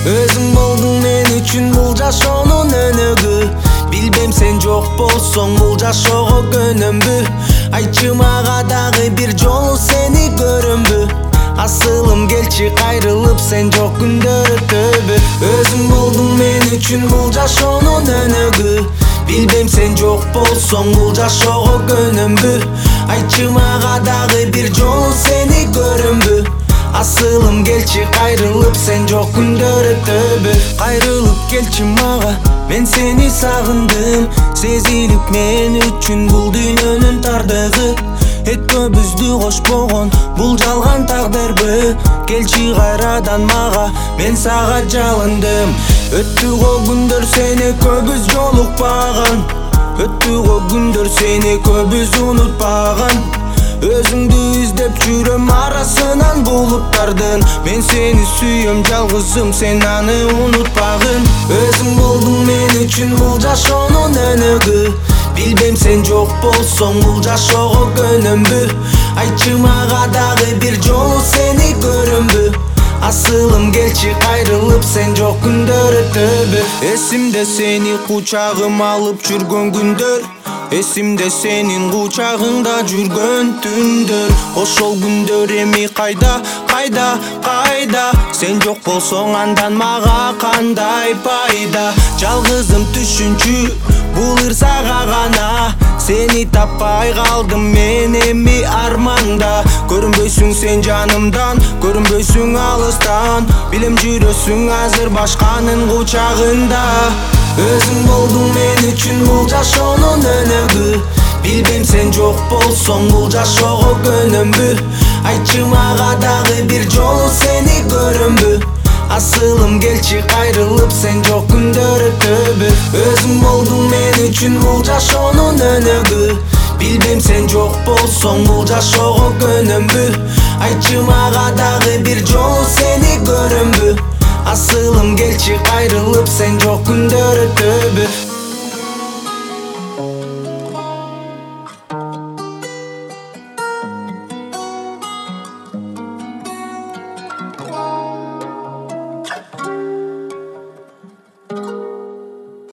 Өзүң болдуң мен үчүн бул жашоонун өнөгү. Билбем сен жок болсоң бул жашоого көнөмбү. Айтчы мага дагы бир жолу сени көрөмбү. Асылым келчи кайрылып сен жок күндөр өтөбү. Өзүң болдуң мен үчүн бул жашоонун өнөгү. Билбем сен жок болсоң бул жашоого көнөмбү. Айтчы мага дагы бир жолу сени көрөмбү. Асылым келчи кайрылып сен жок күндөр өтөбү. Кайрылып келчи мага, мен сени сагындым. Сезилип мен үчүн бул дүйнөнүн тардыгы. Экөөбүздү кошпогон бул жалган тагдырбы? Келчи кайрадан мага, мен сага жалындым. Өттү го күндөр сени көбүз жолукпаган. Өттү го күндөр сени көбүз унутпаган. Өзүңдү издеп жүрөм арасынан булуттардын. Мен сени сүйөм жалгызым, сен аны унутпагын. Өзүң болдуң мен үчүн бул жашоонун өнөгү. Билбем сен жок болсоң бул жашоого көнөмбү. Айтчы мага дагы бир жолу сени көрөмбү. Асылым келчи кайрылып сен жок күндөр өтөбү. Эсимде сени кучагыма алып жүргөн күндөр. Эсимде сенин кучагыңда жүргөн түндөр. Ошол күндөр эми кайда, кайда, кайда? Сен жок болсоң андан мага кандай пайда? Жалгызым түшүнчү бул ырсага гана. Сени таппай калдым мен эми арманда. Көрүнбөйсүң сен жанымдан, көрүнбөйсүң алыстан. Билем жүрөсүң азыр башканын кучагында. Өзүң болдуң мен үчүн бул жашоонун өнөгү. Билбем сен жок болсоң бул жашоого көнөмбү. Айтчы мага дагы бир жолу сени көрөмбү. Асылым келчи кайрылып сен жок күндөр өтөбү. Өзүң болдуң мен үчүн бул жашоонун өнөгү. Билбем сен жок болсоң бул жашоого көнөмбү. Айтчы мага дагы бир жолу сени көрөмбү. Асылым келчи кайрылып сен жок күндөр өтөбү.